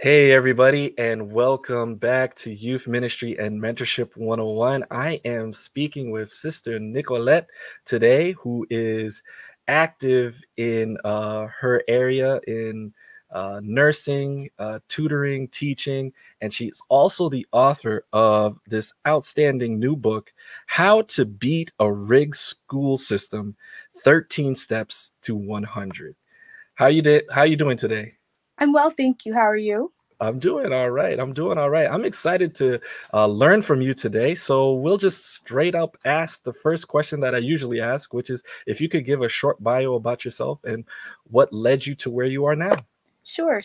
Hey, everybody, and welcome back to Youth Ministry and Mentorship 101. I am speaking with Sister Nicolette today, who is active in her area in nursing, tutoring, teaching, and she's also the author of this outstanding new book, How to Beat a Rigged School System, 13 Steps to 100. How you doing today? I'm well, thank you. How are you? I'm doing all right. I'm doing all right. I'm excited to learn from you today. So we'll just straight up ask the first question that I usually ask, which is if you could give a short bio about yourself and what led you to where you are now. Sure.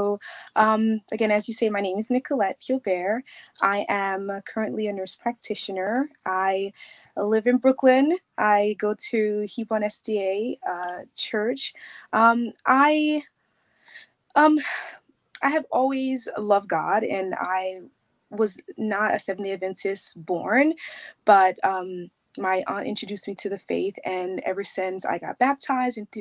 Again, as you say, my name is Nicolette Piaubert. I am currently a nurse practitioner. I live in Brooklyn. I go to Hebron SDA Church. Um, I um, I have always loved God, and I was not a Seventh Day Adventist born, but my aunt introduced me to the faith, and ever since I got baptized in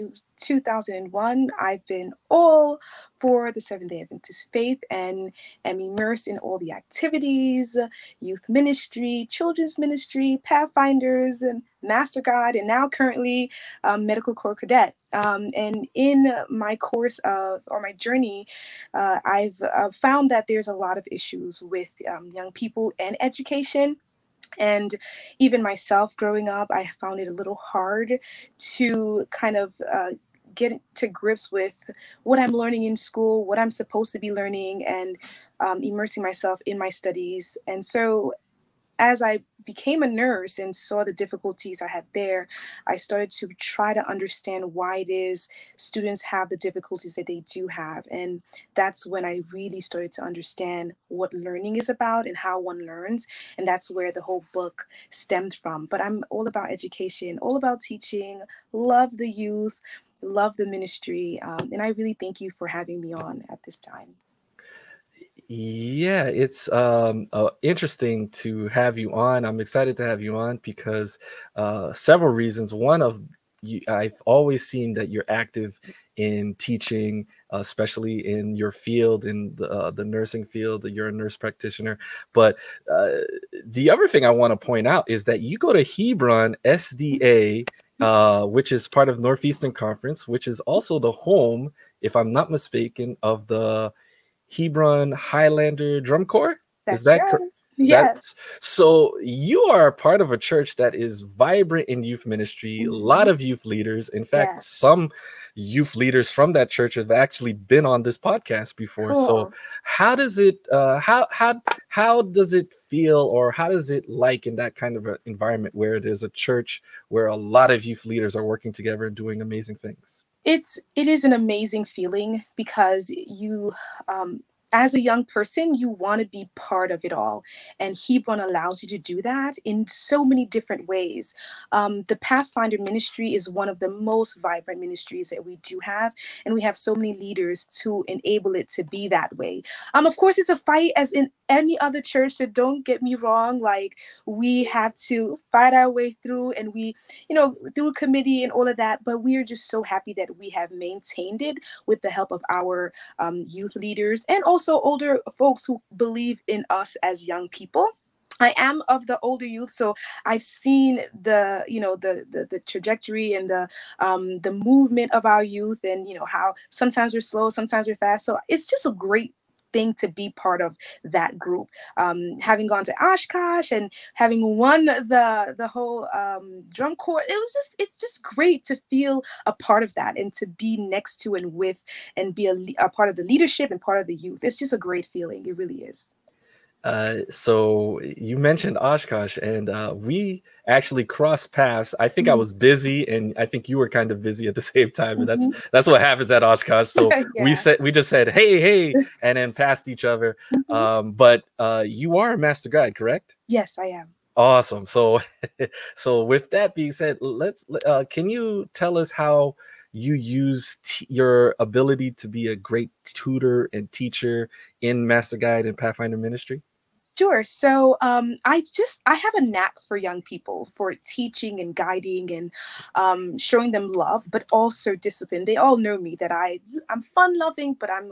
2001, I've been all for the Seventh Day Adventist faith and am immersed in all the activities, youth ministry, children's ministry, Pathfinders, and Master God, and now currently Medical Corps Cadet. And in my course of, or my journey, I've found that there's a lot of issues with young people and education. And even myself growing up, I found it a little hard to kind of get to grips with what I'm learning in school, what I'm supposed to be learning, and immersing myself in my studies. And so as I became a nurse and saw the difficulties I had there, I started to try to understand why it is students have the difficulties that they do have. And that's when I really started to understand what learning is about and how one learns. And that's where the whole book stemmed from. But I'm all about education, all about teaching, love the youth, love the ministry. And I really thank you for having me on at this time. Yeah, it's interesting to have you on. I'm excited to have you on because several reasons. One of you, I've always seen that you're active in teaching, especially in your field, in the nursing field, that you're a nurse practitioner. But uh, the other thing I want to point out is that you go to Hebron SDA, which is part of Northeastern Conference, which is also the home, if I'm not mistaken, of the Hebron Highlander Drum Corps. Is That's that correct? right. That's Yes. so you are a part of a church that is vibrant in youth ministry, a lot Hmm. of youth leaders. In fact, Yes. some youth leaders from that church have actually been on this podcast before. So Cool. how does it how does it feel, or how does it like in that kind of an environment where there's a church where a lot of youth leaders are working together and doing amazing things? It is an amazing feeling because you as a young person you want to be part of it all, and Hebron allows you to do that in so many different ways. The Pathfinder ministry is one of the most vibrant ministries that we do have, and we have so many leaders to enable it to be that way. Of course it's a fight as in any other church, so don't get me wrong, like we have to fight our way through, and we, through committee and all of that. But we are just so happy that we have maintained it with the help of our youth leaders and also older folks who believe in us as young people. I am of the older youth, so I've seen the trajectory and the movement of our youth, and how sometimes we're slow, sometimes we're fast. So it's just a great thing to be part of that group. Having gone to Oshkosh and having won the whole drum corps, it's just great to feel a part of that and to be next to and with and be a part of the leadership and part of the youth. It's just a great feeling. It really is. So you mentioned Oshkosh, and we actually crossed paths. I think I Mhm. was busy, and I think you were kind of busy at the same time. And that's Mhm. that's what happens at Oshkosh. So Yeah. we just said, "Hey, hey," and then passed each other. Mhm. But you are a master guide, correct? Yes, I am. Awesome. So so with that being said, can you tell us how you use your ability to be a great tutor and teacher in Master Guide and Pathfinder Ministry? Sure. So I have a knack for young people, for teaching and guiding and showing them love, but also discipline. They all know me that I'm fun loving, but I'm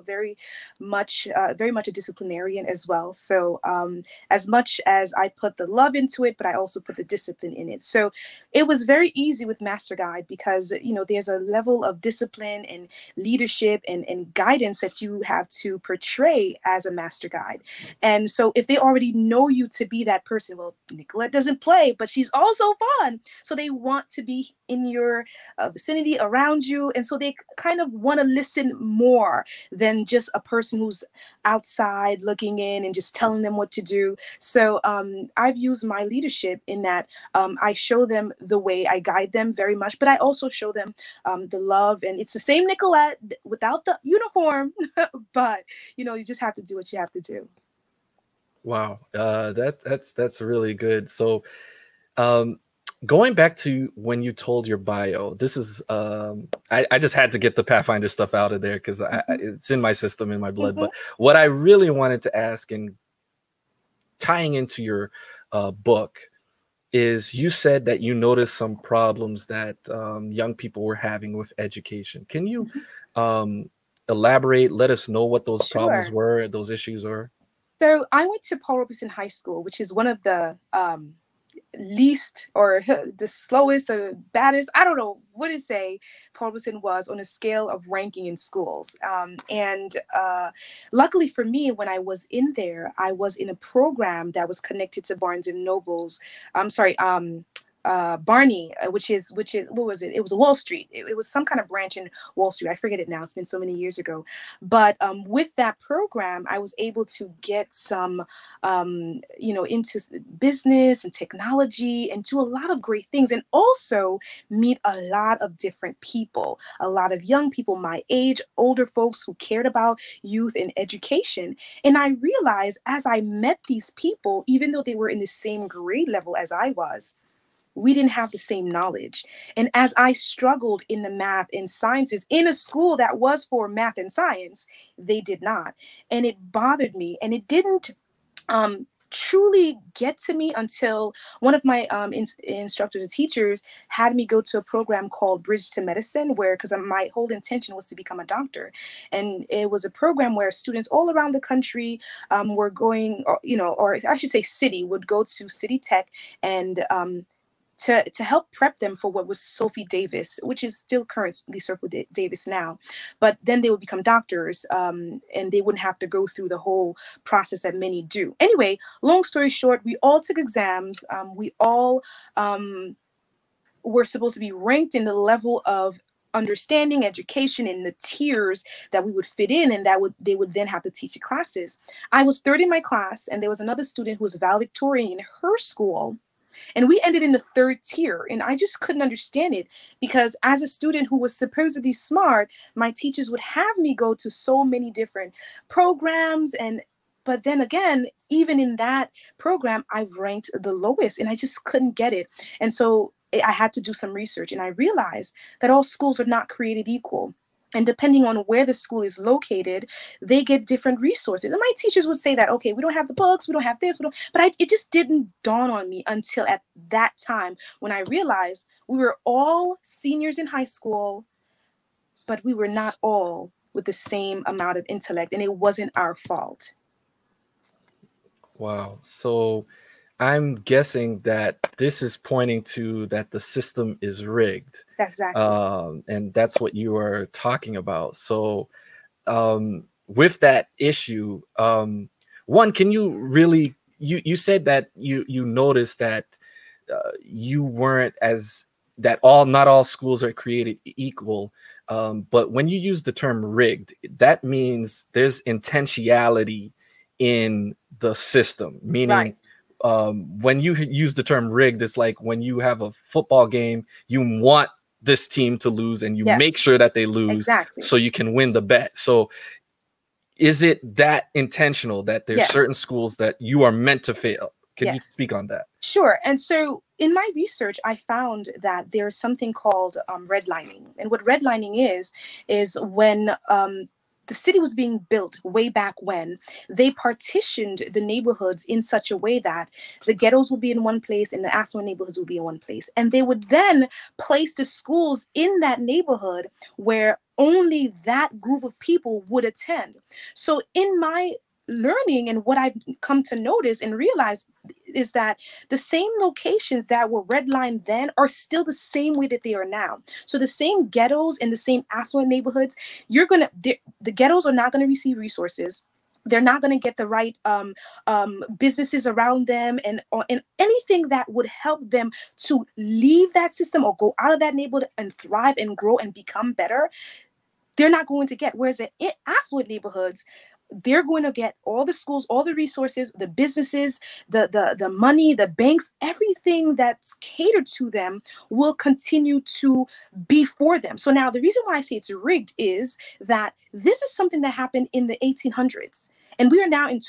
very much a disciplinarian as well. So as much as I put the love into it, but I also put the discipline in it. So it was very easy with Master Guide because there's a level of discipline and leadership and guidance that you have to portray as a Master Guide. And so if they already know you to be that person, well, Nicolette doesn't play, but she's also fun. So they want to be in your vicinity around you. And so they kind of want to listen more than just a person who's outside looking in and just telling them what to do. So I've used my leadership in that I show them the way, I guide them very much, but I also show them the love. And it's the same Nicolette without the uniform, but you just have to do what you have to do. Wow, that's really good. So, um, going back to when you told your bio, this is I just had to get the Pathfinder stuff out of there because Mhm. it's in my system, in my blood. Mhm. But what I really wanted to ask, and tying into your book, is you said that you noticed some problems that young people were having with education. Can you Mhm. um, elaborate? Let us know what those problems Sure. were, those issues were. So I went to Paul Robeson High School, which is one of the least or the slowest or baddest, I don't know what to say, Paul Robeson was on a scale of ranking in schools. And luckily for me, when I was in there, I was in a program that was connected to Barnes and Noble's. I'm sorry, Barney, which is what was it? It was Wall Street. It was some kind of branch in Wall Street. I forget it now. It's been so many years ago. But with that program, I was able to get some, into business and technology and do a lot of great things, and also meet a lot of different people, a lot of young people my age, older folks who cared about youth and education. And I realized as I met these people, even though they were in the same grade level as I was, we didn't have the same knowledge. And as I struggled in the math and sciences in a school that was for math and science, they did not. And it bothered me. And it didn't truly get to me until one of my instructors and teachers had me go to a program called Bridge to Medicine, where, because my whole intention was to become a doctor. And it was a program where students all around the country were going, or I should say city, would go to City Tech and to help prep them for what was Sophie Davis, which is still currently Sophie Davis now. But then they would become doctors, and they wouldn't have to go through the whole process that many do. Anyway, long story short, we all took exams. We all were supposed to be ranked in the level of understanding education in the tiers that we would fit in, and they would then have to teach the classes. I was third in my class, and there was another student who was valedictorian in her school, and we ended in the third tier. And I just couldn't understand it because, as a student who was supposedly smart, my teachers would have me go to so many different programs. But then again, even in that program, I ranked the lowest and I just couldn't get it. And so I had to do some research, and I realized that all schools are not created equal. And depending on where the school is located, they get different resources. And my teachers would say that, okay, we don't have the books, we don't have this, we don't. But it just didn't dawn on me until at that time when I realized we were all seniors in high school, but we were not all with the same amount of intellect, and it wasn't our fault. Wow. So I'm guessing that this is pointing to that the system is rigged. Exactly. And that's what you are talking about. So with that issue, one, can you really, you said that you noticed that you weren't as, that all, not all schools are created equal. But when you use the term rigged, that means there's intentionality in the system, meaning Right. when you use the term rigged, it's like when you have a football game, you want this team to lose and you make Yes. sure that they lose Exactly. so you can win the bet. So is it that intentional that there's Yes. certain schools that you are meant to fail? Can you Yes. speak on that? Sure. And so in my research, I found that there's something called redlining. And what redlining is when the city was being built way back when, they partitioned the neighborhoods in such a way that the ghettos would be in one place and the affluent neighborhoods would be in one place. And they would then place the schools in that neighborhood where only that group of people would attend. So in my learning and what I've come to notice and realize is that the same locations that were redlined then are still the same way that they are now. So the same ghettos and the same affluent neighborhoods, the ghettos are not going to receive resources. They're not going to get the right businesses around them and anything that would help them to leave that system or go out of that neighborhood and thrive and grow and become better. They're not going to get. Whereas in affluent neighborhoods, they're going to get all the schools, all the resources, the businesses, the money, the banks, everything that's catered to them will continue to be for them. So now the reason why I say it's rigged is that this is something that happened in the 1800s, and we are now in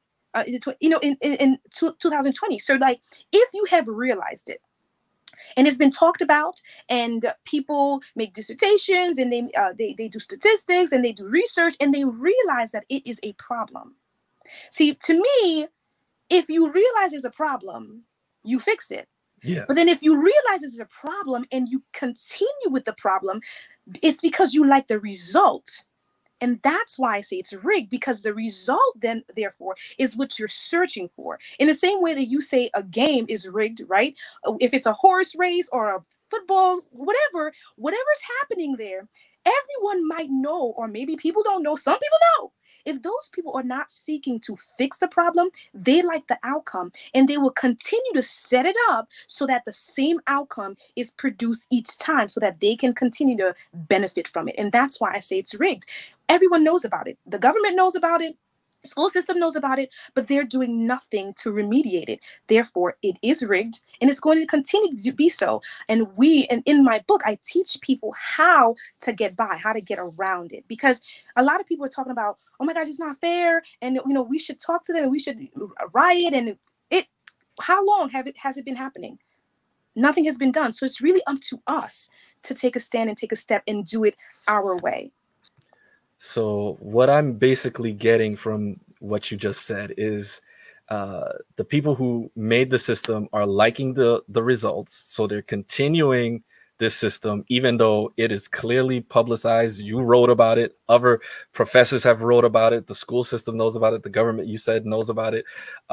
2020. So like, if you have realized it, and it's been talked about, and people make dissertations, and they do statistics, and they do research, and they realize that it is a problem. See, to me, if you realize it's a problem, you fix it. Yes. But then if you realize it's a problem and you continue with the problem, it's because you like the result. And that's why I say it's rigged, because the result then, therefore, is what you're searching for. In the same way that you say a game is rigged, right? If it's a horse race or a football, whatever's happening there, everyone might know, or maybe people don't know, some people know. If those people are not seeking to fix the problem, they like the outcome, and they will continue to set it up so that the same outcome is produced each time so that they can continue to benefit from it. And that's why I say it's rigged. Everyone knows about it. The government knows about it. School system knows about it, but they're doing nothing to remediate it. Therefore, it is rigged, and it's going to continue to be so. And in my book, I teach people how to get by, how to get around it, because a lot of people are talking about, oh my gosh, it's not fair, and we should talk to them, and we should riot, and how long has it been happening? Nothing has been done. So it's really up to us to take a stand and take a step and do it our way. So what I'm basically getting from what you just said is the people who made the system are liking the results. So they're continuing this system, even though it is clearly publicized. You wrote about it. Other professors have wrote about it. The school system knows about it. The government, you said, knows about it.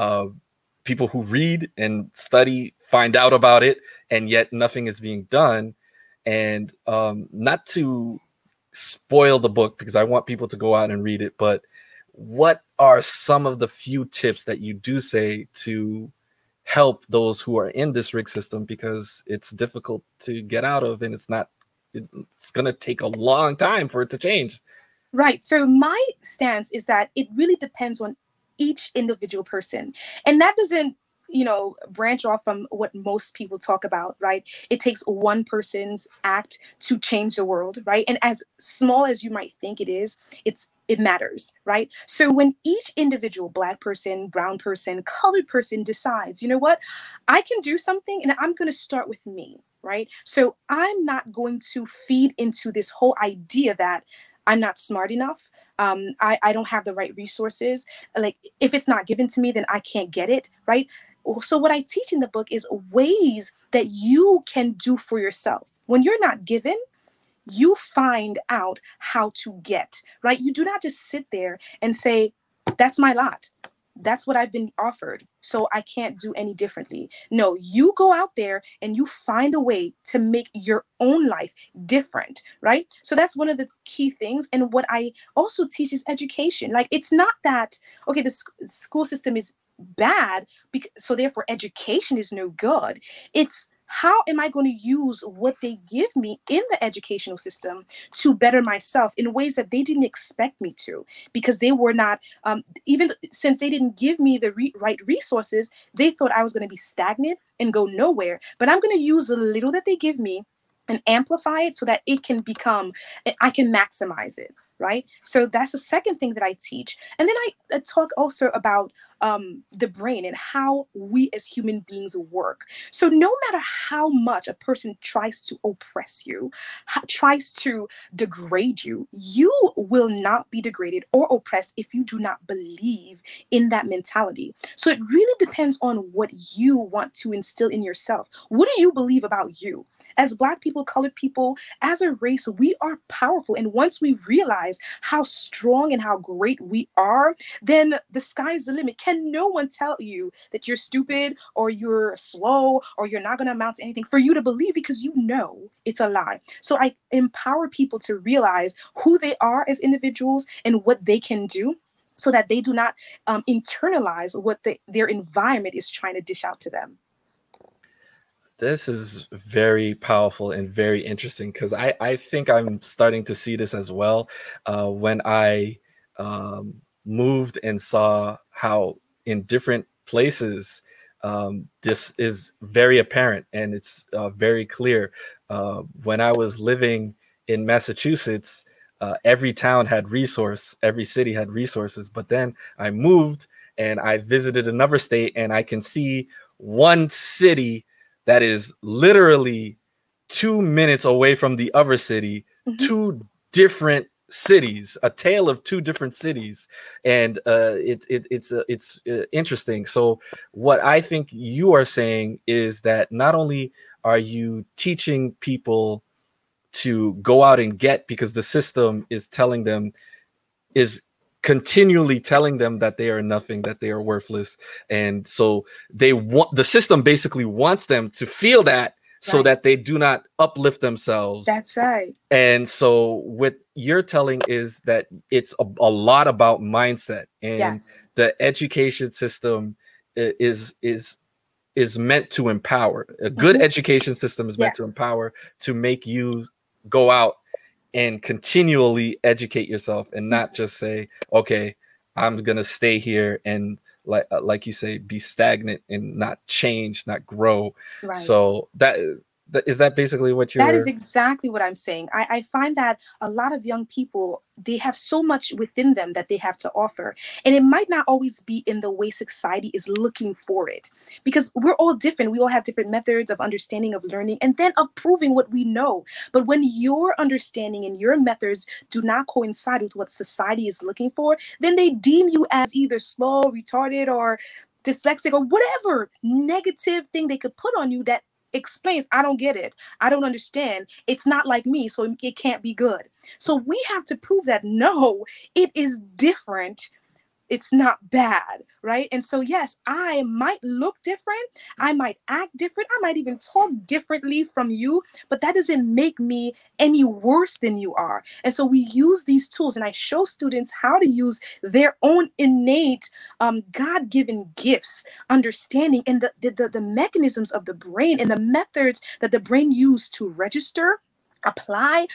People who read and study find out about it, and yet nothing is being done. And not to spoil the book, because I want people to go out and read it, but what are some of the few tips that you do say to help those who are in this rig system, because it's difficult to get out of, and it's going to take a long time for it to change? Right. So my stance is that it really depends on each individual person, and that doesn't branch off from what most people talk about, right? It takes one person's act to change the world, right? And as small as you might think it is, it matters, right? So when each individual Black person, brown person, colored person decides, you know what, I can do something, and I'm going to start with me, right? So I'm not going to feed into this whole idea that I'm not smart enough. I don't have the right resources. Like, if it's not given to me, then I can't get it, right? So what I teach in the book is ways that you can do for yourself. When you're not given, you find out how to get, right? You do not just sit there and say, that's my lot. That's what I've been offered, so I can't do any differently. No, you go out there and you find a way to make your own life different, right? So that's one of the key things. And what I also teach is education. Like, it's not that, okay, the school system is bad, so therefore education is no good. It's, how am I going to use what they give me in the educational system to better myself in ways that they didn't expect me to, because they were not, even since they didn't give me the right resources, they thought I was going to be stagnant and go nowhere. But I'm going to use the little that they give me and amplify it so that it can become, I can maximize it. right? So that's the second thing that I teach. And then I talk also about the brain and how we as human beings work. So no matter how much a person tries to oppress you, tries to degrade you, you will not be degraded or oppressed if you do not believe in that mentality. So it really depends on what you want to instill in yourself. What do you believe about you? As Black people, colored people, as a race, we are powerful. And once we realize how strong and how great we are, then the sky's the limit. Can no one tell you that you're stupid or you're slow or you're not going to amount to anything for you to believe, because you know it's a lie. So I empower people to realize who they are as individuals and what they can do, so that they do not internalize what their environment is trying to dish out to them. This is very powerful and very interesting, because I think I'm starting to see this as well. When I moved and saw how in different places this is very apparent, and it's very clear. When I was living in Massachusetts, every town had every city had resources, but then I moved and I visited another state, and I can see one city that is literally 2 minutes away from the other city, two different cities, a tale of two different cities. And it's interesting. So what I think you are saying is that not only are you teaching people to go out and get, because the system is telling them, is continually telling them that they are nothing, that they are worthless. And so the system basically wants them to feel that, so that they do not uplift themselves. That's right. And so what you're telling is that it's a lot about mindset, and the education system is meant to empower. A good education system is meant to empower, to make you go out and continually educate yourself, and not just say, okay, I'm gonna stay here and like you say, be stagnant and not change, not grow. Right. So that is that basically what you're... That is exactly what I'm saying. I find that a lot of young people, they have so much within them that they have to offer. And it might not always be in the way society is looking for it, because we're all different. We all have different methods of understanding, of learning, and then of proving what we know. But when your understanding and your methods do not coincide with what society is looking for, then they deem you as either slow, retarded, or dyslexic, or whatever negative thing they could put on you that explains, I don't get it, I don't understand, it's not like me, so it can't be good. So we have to prove that no, it is different, it's not bad, right? And so yes, I might look different, I might act different, I might even talk differently from you, but that doesn't make me any worse than you are. And so we use these tools, and I show students how to use their own innate God-given gifts, understanding, and the mechanisms of the brain and the methods that the brain uses to register, apply,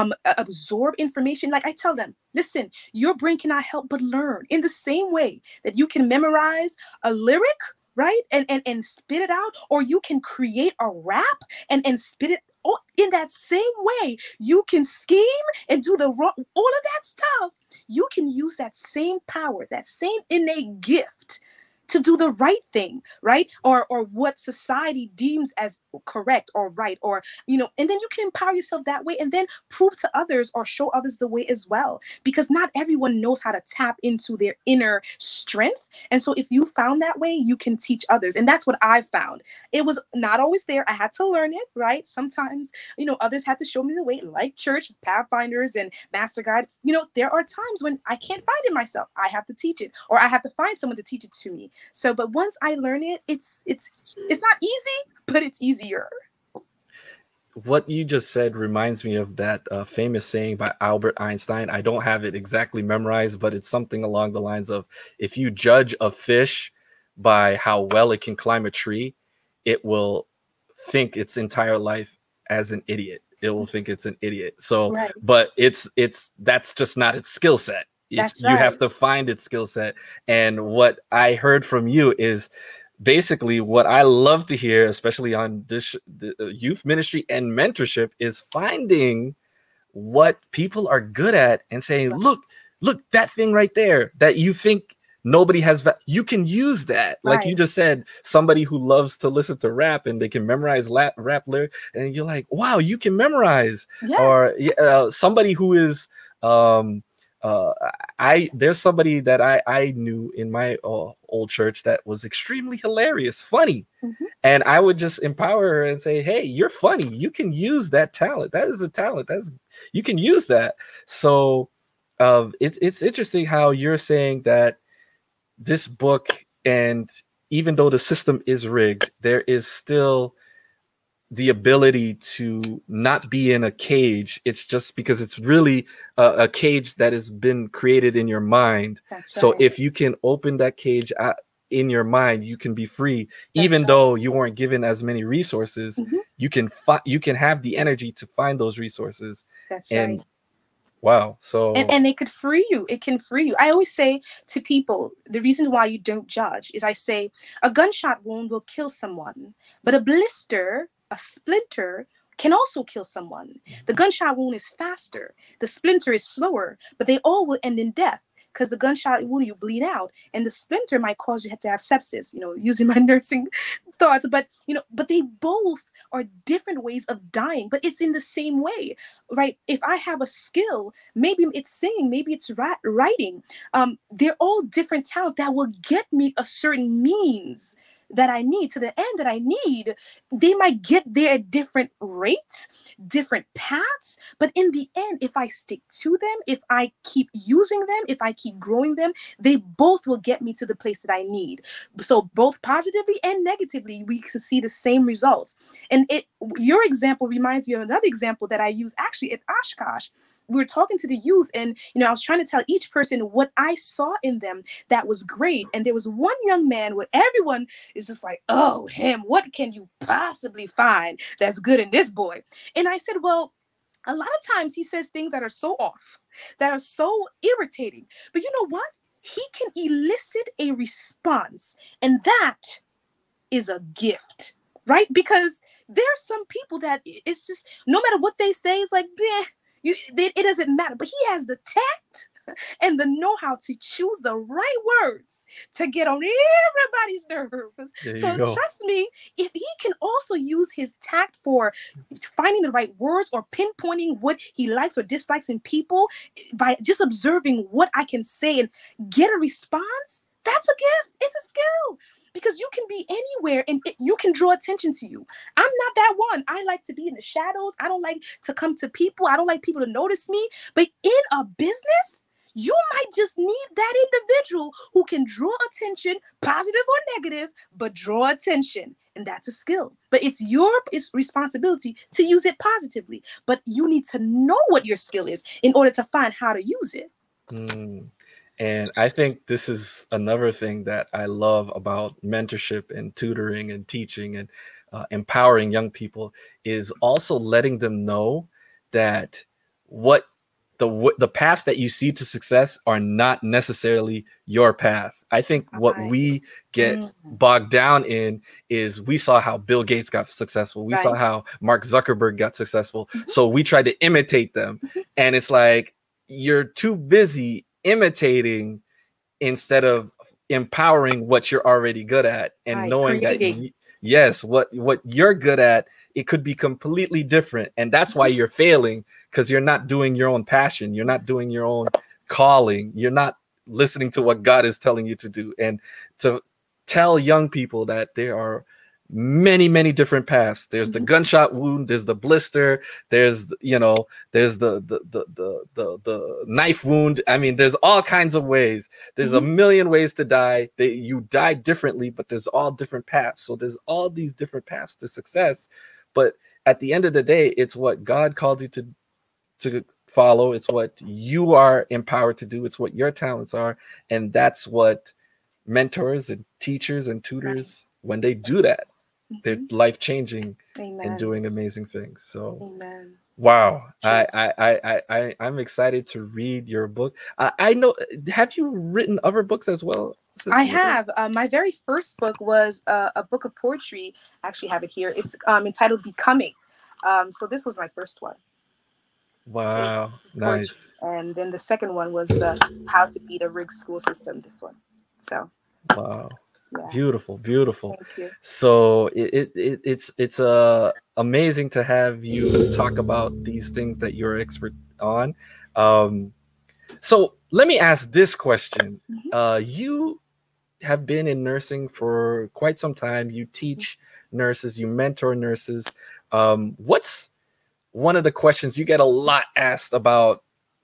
absorb information. Like I tell them, listen, your brain cannot help but learn in the same way that you can memorize a lyric, right? And spit it out, or you can create a rap and spit it. Oh, in that same way, you can scheme and do all of that stuff. You can use that same power, that same innate gift, to do the right thing, right? Or what society deems as correct or right, or, and then you can empower yourself that way, and then prove to others or show others the way as well, because not everyone knows how to tap into their inner strength. And so if you found that way, you can teach others. And that's what I found. It was not always there. I had to learn it, right? Sometimes, others had to show me the way, like church, Pathfinders, and Master Guide. There are times when I can't find it myself. I have to teach it, or I have to find someone to teach it to me. So, but once I learn it, it's not easy, but it's easier. What you just said reminds me of that famous saying by Albert Einstein. I don't have it exactly memorized, but it's something along the lines of, if you judge a fish by how well it can climb a tree, it will think its entire life as an idiot. It will think it's an idiot. So, right. But that's just not its skill set. You have to find its skill set. And what I heard from you is basically what I love to hear, especially on the youth ministry and mentorship, is finding what people are good at and saying, look, that thing right there that you think nobody has, you can use that. Like you Right. just said, somebody who loves to listen to rap and they can memorize rap lyrics, and you're like, wow, you can memorize. Yeah. Or somebody who is, uh, there's somebody that I knew in my old church that was extremely hilarious, funny. Mhm. And I would just empower her and say, hey, you're funny. You can use that talent. That is a talent. You can use that. So it's interesting how you're saying that this book, and even though the system is rigged, there is still the ability to not be in a cage. It's just because it's really a cage that has been created in your mind. That's So right. if you can open that cage in your mind, you can be free. That's Even right. though you weren't given as many resources, Mhm. you can have the energy to find those resources. That's right. And wow, so And it could free you. It can free you. I always say to people, the reason why you don't judge is I say a gunshot wound will kill someone, but a blister, a splinter, can also kill someone. The gunshot wound is faster, the splinter is slower, but they all will end in death. Because the gunshot wound, you bleed out, and the splinter might cause you to have sepsis. Using my nursing thoughts, but they both are different ways of dying. But it's in the same way, right? If I have a skill, maybe it's singing, maybe it's writing. They're all different talents that will get me a certain means that I need to the end that I need. They might get there at different rates, different paths, but in the end, if I stick to them, if I keep using them, if I keep growing them, they both will get me to the place that I need. So both positively and negatively, we can see the same results. And your example reminds me of another example that I use actually at Oshkosh. We were talking to the youth, and I was trying to tell each person what I saw in them that was great. And there was one young man where everyone is just like, oh, him, what can you possibly find that's good in this boy? And I said, well, a lot of times he says things that are so off, that are so irritating. But you know what? He can elicit a response, and that is a gift, right? Because there are some people that it's just no matter what they say, it's like, it doesn't matter. But he has the tact and the know-how to choose the right words to get on everybody's nerves. there you So go. trust me, if he can also use his tact for finding the right words or pinpointing what he likes or dislikes in people by just observing what I can say and get a response, that's a gift. It's a skill. Because you can be anywhere and you can draw attention to you. I'm not that one. I like to be in the shadows. I don't like to come to people. I don't like people to notice me. But in a business, you might just need that individual who can draw attention, positive or negative, but draw attention. And that's a skill. But it's responsibility to use it positively. But you need to know what your skill is in order to find how to use it. Mm. And I think this is another thing that I love about mentorship and tutoring and teaching and empowering young people is also letting them know that what the paths that you see to success are not necessarily your path. I think what Right. we get bogged down in is we saw how Bill Gates got successful. We saw Right. how Mark Zuckerberg got successful. So we tried to imitate them. And it's like, you're too busy imitating instead of empowering what you're already good at and Right. knowing that Creating. yes, what you're good at, it could be completely different, and that's why you're failing, because you're not doing your own passion, you're not doing your own calling, you're not listening to what God is telling you to do. And to tell young people that there are many different paths. There's the gunshot wound, there's the blister, there's there's the knife wound. I mean, there's all kinds of ways. There's a million ways to die. You die differently, but there's all different paths. So there's all these different paths to success. But at the end of the day, it's what God called you to follow. It's what you are empowered to do. It's what your talents are. And that's what mentors and teachers and tutors, when they do that, they're life-changing and doing amazing things. So Amen. wow. I'm excited to read your book. I know, have you written other books as well? I have. My very first book was a book of poetry. I actually have it here. It's entitled Becoming. So this was my first one. It's Wow. poetry. Nice. And then the second one was the How to Beat a Rigged School System, this one. So, Wow. yeah, Beautiful, beautiful. thank you. So it's amazing to have you talk about these things that you're expert on. Um, so let me ask this question. Mhm. You have been in nursing for quite some time. You teach nurses, you mentor nurses. What's one of the questions you get a lot asked about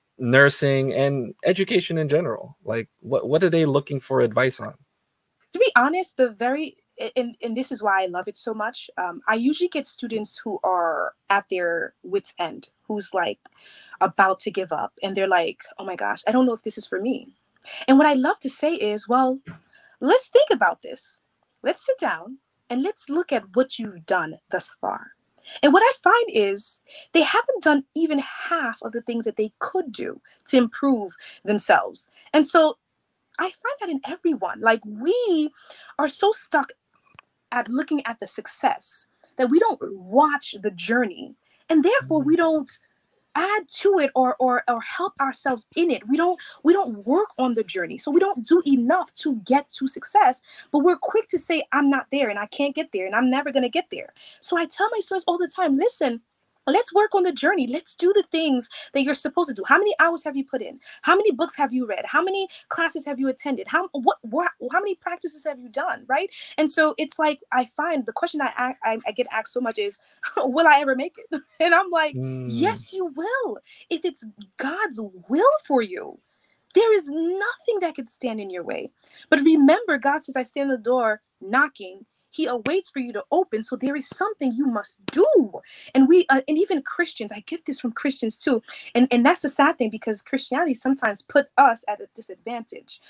nursing and education in general? Like, what are they looking for advice on? To be honest, the very and this is why I love it so much. I usually get students who are at their wits' end, who's like about to give up, and they're like, "Oh my gosh, I don't know if this is for me." And what I love to say is, well, let's think about this. Let's sit down and let's look at what you've done thus far. And what I find is they haven't done even half of the things that they could do to improve themselves. And so I find that in everyone. Like we are so stuck at looking at the success that we don't watch the journey. And therefore we don't add to it or help ourselves in it. We don't work on the journey. So we don't do enough to get to success, but we're quick to say I'm not there and I can't get there and I'm never going to get there. So I tell my students all the time, listen, let's work on the journey. Let's do the things that you're supposed to do. How many hours have you put in? How many books have you read? How many classes have you attended? How many practices have you done, right? And so it's like I find the question I get asked so much is, will I ever make it? And I'm like, Mm, yes, you will. If it's God's will for you, there is nothing that could stand in your way. But remember, God says, I stand at the door knocking. He awaits for you to open. So there is something you must do. And and even Christians, I get this from Christians too. And that's the sad thing because Christianity sometimes put us at a disadvantage.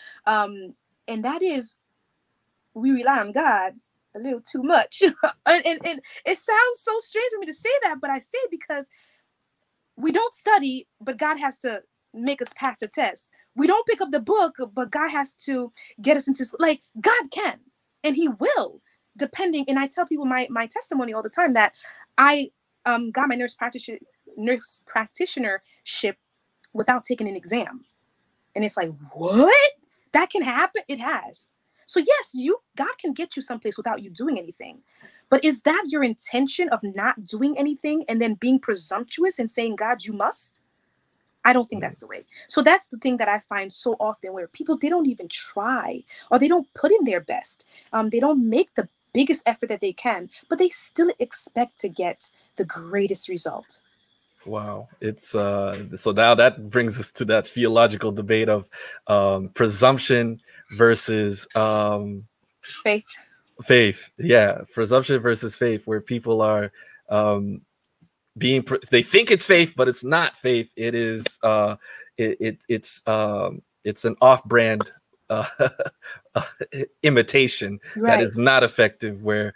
And that is, we rely on God a little too much. And it sounds so strange for me to say that, but I say it because we don't study, but God has to make us pass a test. We don't pick up the book, but God has to get us into like God can and He will, depending. And I tell people my testimony all the time that I got my nurse practitionership without taking an exam, and it's like what that can happen. It has. So yes, you God can get you someplace without you doing anything. But is that your intention of not doing anything and then being presumptuous and saying, God, you must? I don't think mm, that's the way. So that's the thing that I find so often where people, they don't even try or they don't put in their best. They don't make the biggest effort that they can, but they still expect to get the greatest result. wow. It's so now that brings us to that theological debate of presumption versus Faith. faith. Yeah, presumption versus faith, where people are um they think it's faith, but it's not faith. It is it's an off-brand uh, imitation that Right. is not effective. Where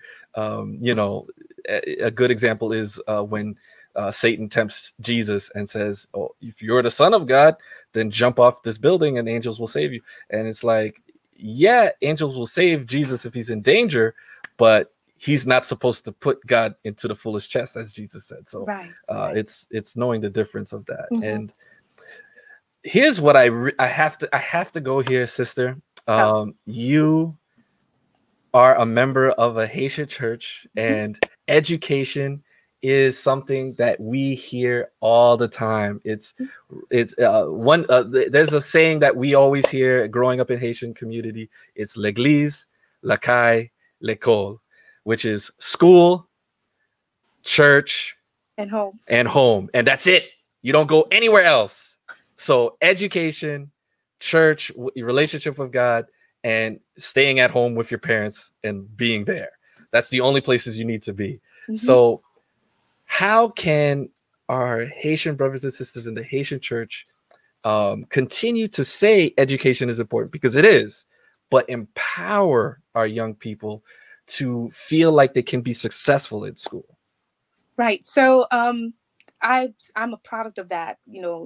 a good example is when Satan tempts Jesus and says, "Oh, if you're the Son of God, then jump off this building, and angels will save you." And it's like, yeah, angels will save Jesus if he's in danger, but he's not supposed to put God into the fullest chest, as Jesus said. So Right. Right. it's knowing the difference of that. Mm-hmm. And here's what I have to go here, sister. Oh. You are a member of a Haitian church, Mhm. and education is something that we hear all the time. It's one. There's a saying that we always hear growing up in Haitian community. It's l'église, la caille, l'école, which is school, church, And home. and home, and that's it. You don't go anywhere else. So education, church, your relationship with God, and staying at home with your parents and being there. That's the only places you need to be. Mm-hmm. So how can our Haitian brothers and sisters in the Haitian church continue to say education is important, because it is, but empower our young people to feel like they can be successful in school? Right. So I'm a product of that,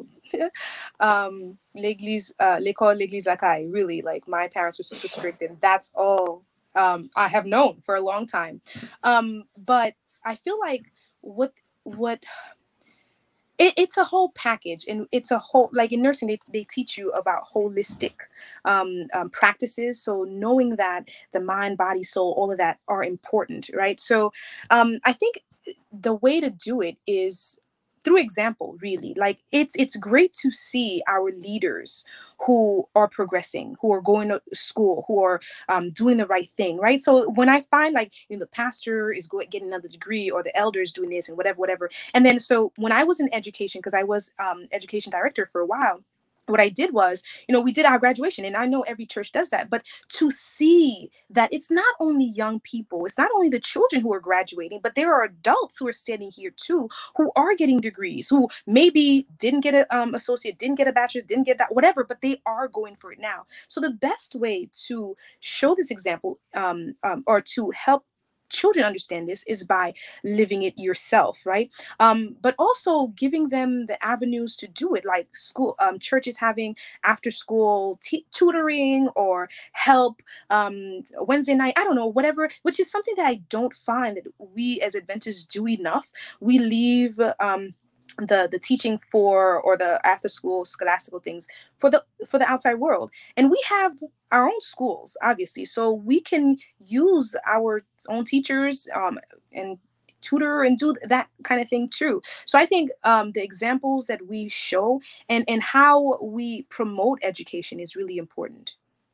l'école, l'église Akai, really, like my parents were super strict and that's all I have known for a long time. But I feel like what It's a whole package, and it's a whole, like in nursing they teach you about holistic practices. So knowing that the mind, body, soul, all of that are important, right? So I think the way to do it is through example, really. Like it's great to see our leaders who are progressing, who are going to school, who are doing the right thing, right? So when I find, like, the pastor is going getting another degree, or the elder is doing this and whatever, whatever. And then, so when I was in education, because I was education director for a while, what I did was, we did our graduation, and I know every church does that, but to see that it's not only young people, it's not only the children who are graduating, but there are adults who are standing here too, who are getting degrees, who maybe didn't get a associate, didn't get a bachelor's, didn't get that, whatever, but they are going for it now. So the best way to show this example, or to help children understand this, is by living it yourself, right? But also giving them the avenues to do it, like school, churches having after school tutoring or help, Wednesday night, I don't know, whatever, which is something that I don't find that we as Adventists do enough. We leave the teaching for, or the after school scholastical things for the outside world, and we have our own schools, obviously, so we can use our own teachers, and tutor and do that kind of thing too. So I think the examples that we show, and how we promote education is really important.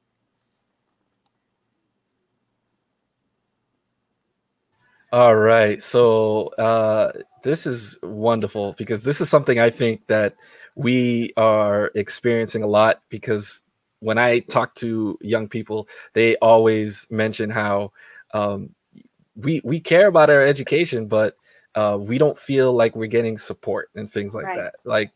All right. So this is wonderful, because this is something I think that we are experiencing a lot, because when I talk to young people, they always mention how um, we care about our education, but we don't feel like we're getting support and things like Right. that. Like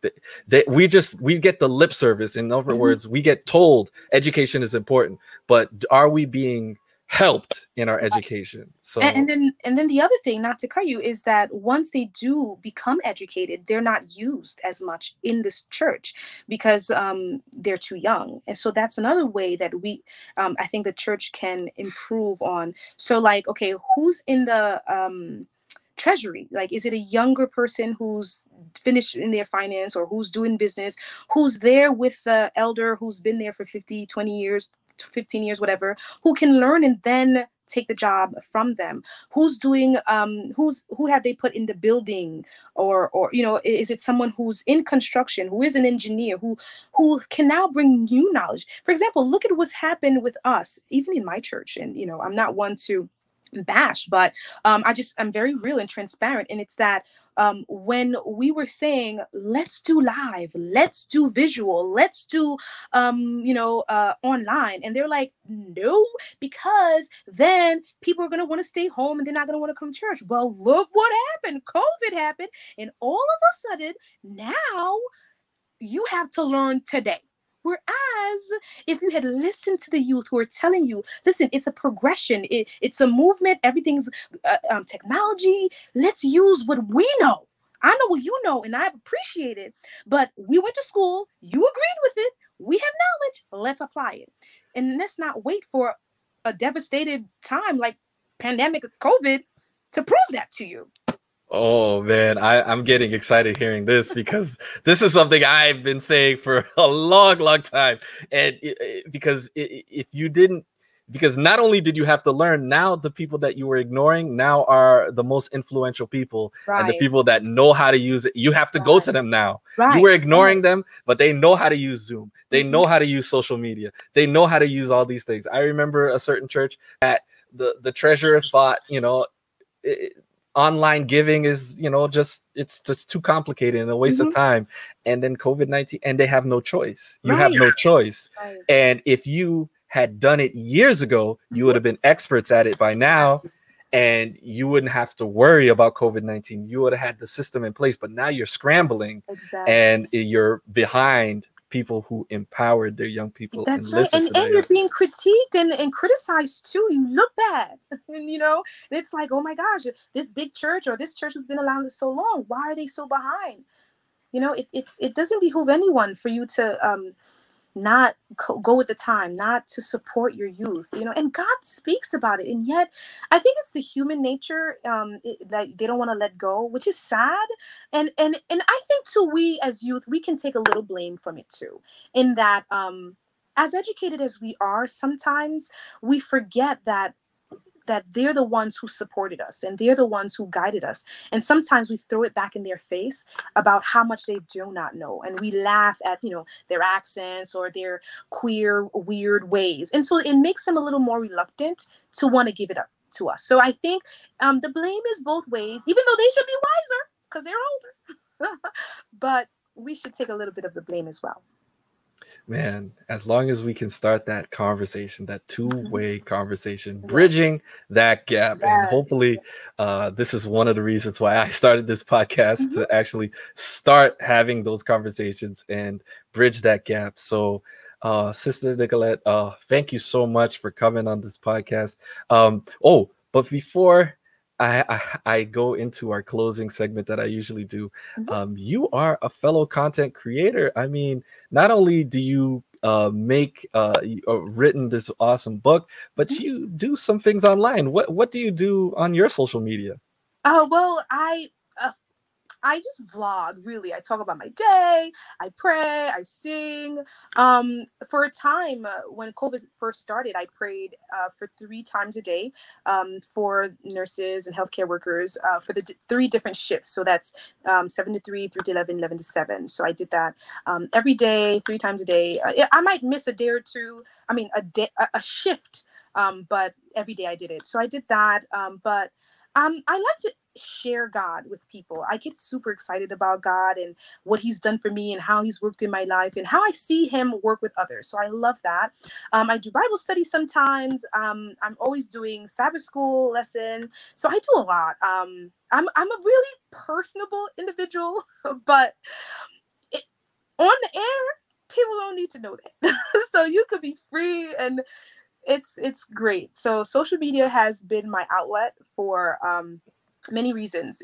we get the lip service. In other Mhm. words, we get told education is important, but are we being helped in our Right. education? And, So and then and then the other thing, not to cut you, is that once they do become educated, they're not used as much in this church because they're too young. And so that's another way that I think the church can improve on. So, like, okay, who's in the treasury? Like, is it a younger person who's finished in their finance, or who's doing business, who's there with the elder who's been there for 50, 20 years, 15 years, whatever, who can learn and then take the job from them? Who's doing who have they put in the building, or is it someone who's in construction, who is an engineer, who can now bring new knowledge? For example, look at what's happened with us, even in my church. And I'm not one to bash, but I'm very real and transparent, and it's that when we were saying, let's do live, let's do visual, let's do online, and they're like, no, because then people are going to want to stay home and they're not going to want to come to church. Well, look what happened. COVID happened, and all of a sudden now you have to learn today. Whereas if you had listened to the youth who are telling you, listen, it's a progression, it's a movement, everything's technology, let's use what we know. I know what you know, and I appreciate it, but we went to school, you agreed with it, we have knowledge, let's apply it. And let's not wait for a devastated time like pandemic COVID to prove that to you. oh man, I'm getting excited hearing this, because this is something I've been saying for a long, long time. And if you didn't, because not only did you have to learn, now the people that you were ignoring now are the most influential people, and the Right, people that know how to use it. You have to go right, to them now. You right, were right. ignoring them, but they know how to use Zoom. They Mhm. know how to use social media. They know how to use all these things. I remember a certain church that the treasurer thought, it, online giving is, just it's just too complicated and a waste of Mhm. time. And then COVID-19, and they have no choice. You have Right, no choice. right. And if you had done it years ago, you would Mhm. have been experts at it by now, Exactly. and you wouldn't have to worry about COVID-19. You would have had the system in place, but now you're scrambling, Exactly. and you're behind people who empowered their young people and That's right. listened And to and their you're young. being critiqued and criticized too. You look bad. And it's like, oh my gosh, this big church or this church has been around this so long. Why are they so behind? It doesn't behoove anyone for you to not go with the time, not to support your youth, and God speaks about it. And yet I think it's the human nature, that they don't want to let go, which is sad. And I think too, we as youth, we can take a little blame from it too, in that, as educated as we are, sometimes we forget that they're the ones who supported us and they're the ones who guided us. And sometimes we throw it back in their face about how much they do not know. And we laugh at, their accents or their queer, weird ways. And so it makes them a little more reluctant to want to give it up to us. So I think, the blame is both ways, even though they should be wiser because they're older. But we should take a little bit of the blame as well. Man, as long as we can start that conversation, that two-way conversation, bridging that gap, and hopefully this is one of the reasons why I started this podcast, to actually start having those conversations and bridge that gap. So Sister Nicolette, thank you so much for coming on this podcast. But before I go into our closing segment that I usually do, you are a fellow content creator. I mean, not only do you make written this awesome book, but you do some things online. What do you do on your social media? Well, I just vlog, really. I talk about my day, I pray, I sing. For a time, when COVID first started, I prayed for 3 times a day, for nurses and healthcare workers, for the 3 different shifts. So that's 7 to 3, 3 to 11, 11 to 7. So I did that every day, 3 times a day. I might miss a day or two, a shift, but every day I did it. So I did that. But I like to share God with people. I get super excited about God and what he's done for me and how he's worked in my life and how I see him work with others. So I love that. I do Bible study sometimes. I'm always doing Sabbath school lesson. So I do a lot. I'm a really personable individual, but on the air, people don't need to know that. So you could be free, and it's great. So social media has been my outlet for many reasons,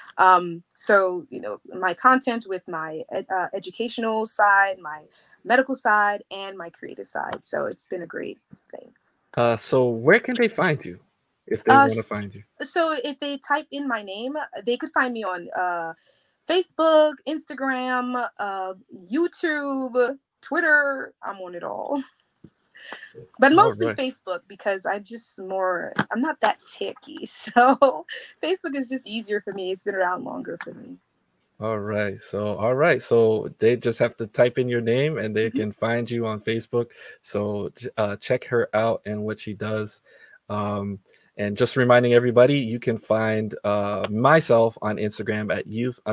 so my content with my educational side, my medical side, and my creative side. So it's been a great thing. So where can they find you if they want to find you? So if they type in my name, they could find me on Facebook, Instagram, YouTube, Twitter. I'm on it all. But mostly Facebook, because I'm not that techy. So Facebook is just easier for me. It's been around longer for me. All right. So they just have to type in your name and they can find you on Facebook. So check her out and what she does. And just reminding everybody, you can find myself on Instagram at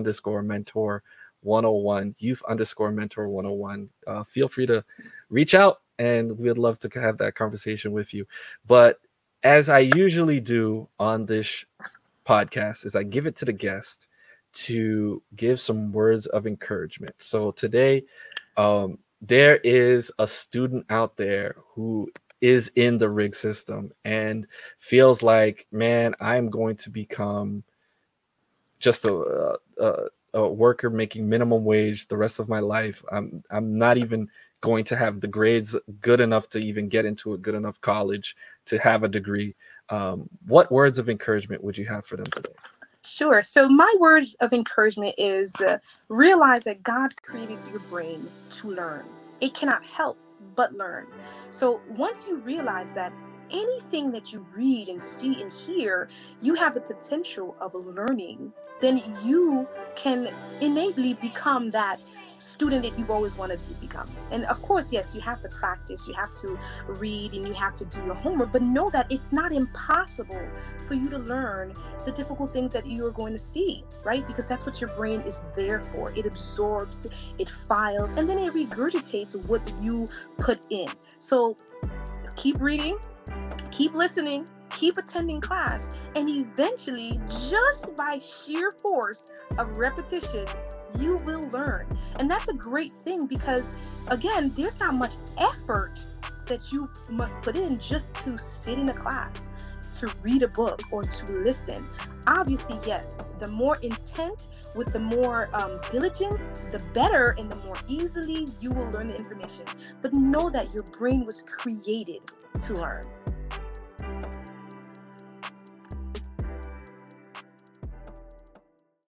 youth_mentor101, youth_mentor101. Feel free to reach out, and we'd love to have that conversation with you. But as I usually do on this podcast, is I give it to the guest to give some words of encouragement. So today, there is a student out there who is in the rig system and feels like, man, I'm going to become just a worker making minimum wage the rest of my life. I'm not even going to have the grades good enough to even get into a good enough college to have a degree. What words of encouragement would you have for them today? Sure. So my words of encouragement is realize that God created your brain to learn. It cannot help but learn. So once you realize that anything that you read and see and hear, you have the potential of learning, then you can innately become that student that you've always wanted to become. And of course, yes, you have to practice, you have to read, and you have to do your homework, but know that it's not impossible for you to learn the difficult things that you are going to see, right? Because that's what your brain is there for. It absorbs, it files, and then it regurgitates what you put in. So keep reading, keep listening, keep attending class, and eventually, just by sheer force of repetition, you will learn. And that's a great thing because, again, there's not much effort that you must put in just to sit in a class, to read a book, or to listen. Obviously, yes, the more intent with the more diligence, the better and the more easily you will learn the information. But know that your brain was created to learn.